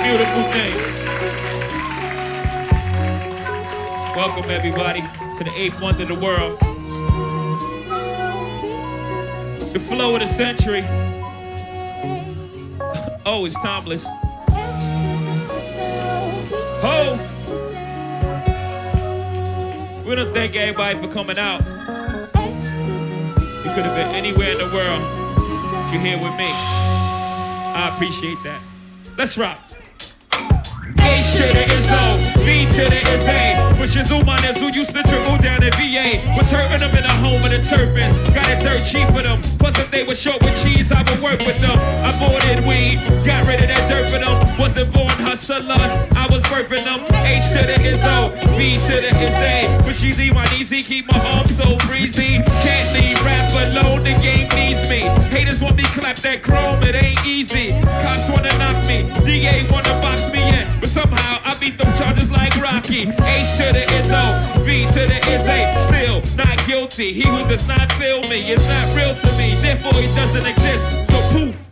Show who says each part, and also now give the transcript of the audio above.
Speaker 1: beautiful thing. Welcome everybody to the 8th wonder of the world. The flow of the century. Oh, it's timeless. Ho! We don't thank everybody for coming out. You could have been anywhere in the world. You're here with me. I appreciate that. Let's rock. H to the Izzo, V to the Izzy. Which is Umanis who used to dribble down at VA. Was hurting them in the home of the Turpins. Got it dirt cheap for them. Plus if they were short with cheese, I would work with them. I bought it weed, got rid of that dirt for them. Wasn't born hustlers, I was birthing them. H to the Izzo, V to the Izzy. But she's easy, keep my arms so breezy. Can't leave rap alone, the game needs me. Haters want me clap that chrome, it ain't easy. Cops wanna knock me, DA wanna box me in. But somehow I beat them charges like Rocky. H to the Izzo, V to the Izzy. Still not guilty. He who does not feel me is not real to me. Therefore he doesn't exist. So poof.